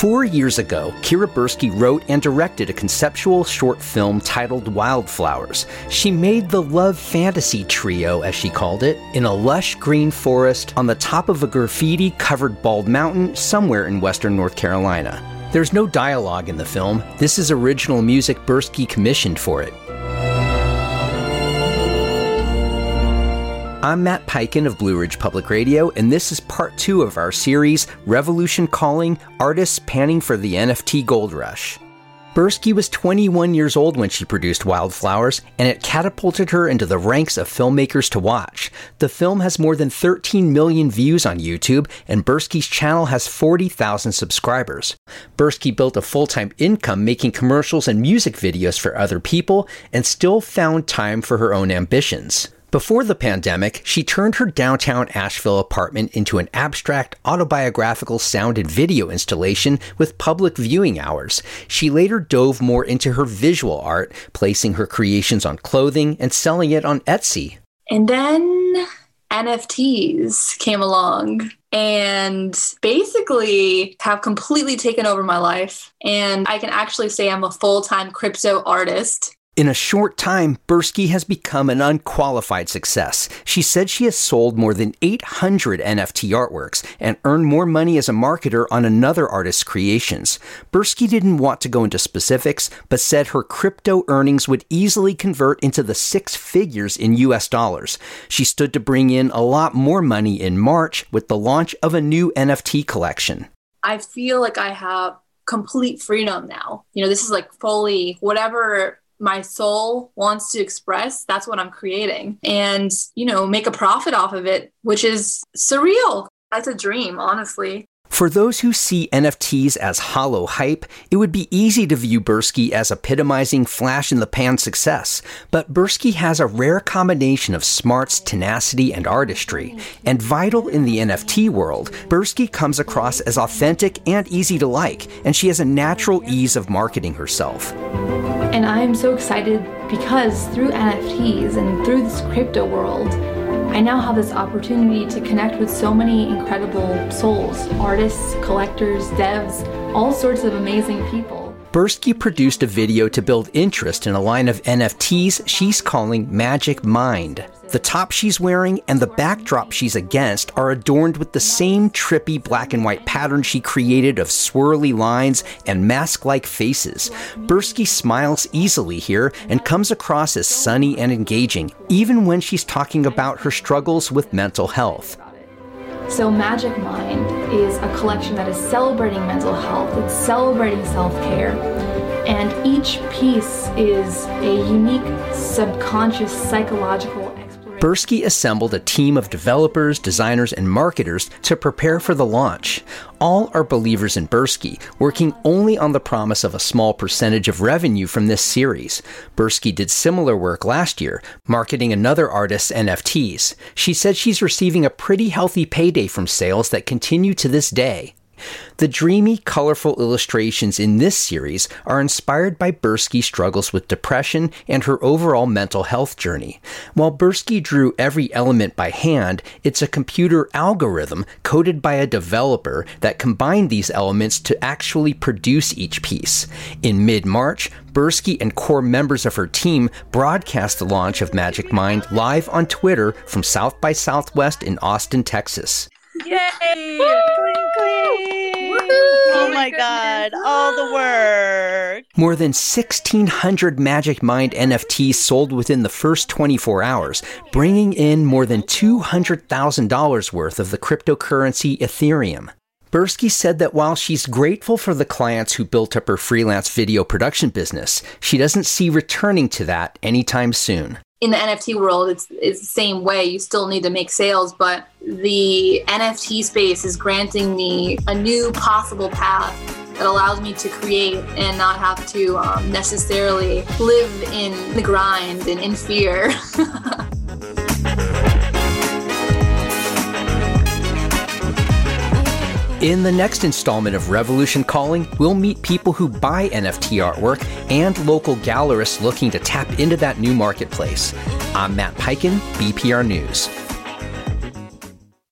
4 years ago, Kira Bursky wrote and directed a conceptual short film titled Wildflowers. She made the love fantasy trio, as she called it, in a lush green forest on the top of a graffiti-covered bald mountain somewhere in western North Carolina. There's no dialogue in the film. This is original music Bursky commissioned for it. I'm Matt Peiken of Blue Ridge Public Radio, and this is part 2 of our series, Revolution Calling, Artists Panning for the NFT Gold Rush. Bursky was 21 years old when she produced Wildflowers, and it catapulted her into the ranks of filmmakers to watch. The film has more than 13 million views on YouTube, and Bursky's channel has 40,000 subscribers. Bursky built a full-time income making commercials and music videos for other people, and still found time for her own ambitions. Before the pandemic, she turned her downtown Asheville apartment into an abstract, autobiographical sound and video installation with public viewing hours. She later dove more into her visual art, placing her creations on clothing and selling it on Etsy. And then NFTs came along and basically have completely taken over my life. And I can actually say I'm a full-time crypto artist. In a short time, Bursky has become an unqualified success. She said she has sold more than 800 NFT artworks and earned more money as a marketer on another artist's creations. Bursky didn't want to go into specifics, but said her crypto earnings would easily convert into the 6 figures in US dollars. She stood to bring in a lot more money in March with the launch of a new NFT collection. I feel like I have complete freedom now. This is like fully whatever my soul wants to express, that's what I'm creating. And, make a profit off of it, which is surreal. That's a dream, honestly. For those who see NFTs as hollow hype, it would be easy to view Bursky as epitomizing flash-in-the-pan success. But Bursky has a rare combination of smarts, tenacity, and artistry. And vital in the NFT world, Bursky comes across as authentic and easy to like, and she has a natural ease of marketing herself. And I'm so excited because through NFTs and through this crypto world, I now have this opportunity to connect with so many incredible souls, artists, collectors, devs, all sorts of amazing people. Bursky produced a video to build interest in a line of NFTs she's calling Magic Mind. The top she's wearing and the backdrop she's against are adorned with the same trippy black and white pattern she created of swirly lines and mask-like faces. Bursky smiles easily here and comes across as sunny and engaging, even when she's talking about her struggles with mental health. So Magic Mind is a collection that is celebrating mental health, it's celebrating self-care, and each piece is a unique subconscious psychological exploration. Bursky assembled a team of developers, designers, and marketers to prepare for the launch. All are believers in Bursky, working only on the promise of a small percentage of revenue from this series. Bursky did similar work last year, marketing another artist's NFTs. She said she's receiving a pretty healthy payday from sales that continue to this day. The dreamy, colorful illustrations in this series are inspired by Bursky's struggles with depression and her overall mental health journey. While Bursky drew every element by hand, it's a computer algorithm coded by a developer that combined these elements to actually produce each piece. In mid-March, Bursky and core members of her team broadcast the launch of Magic Mind live on Twitter from South by Southwest in Austin, Texas. Yay! Oh my God, all the work. More than 1,600 Magic Mind NFTs sold within the first 24 hours, bringing in more than $200,000 worth of the cryptocurrency Ethereum. Bursky said that while she's grateful for the clients who built up her freelance video production business, she doesn't see returning to that anytime soon. In the NFT world, it's the same way. You still need to make sales, but the NFT space is granting me a new possible path that allows me to create and not have to necessarily live in the grind and in fear. In the next installment of Revolution Calling, we'll meet people who buy NFT artwork and local gallerists looking to tap into that new marketplace. I'm Matt Peiken, BPR News.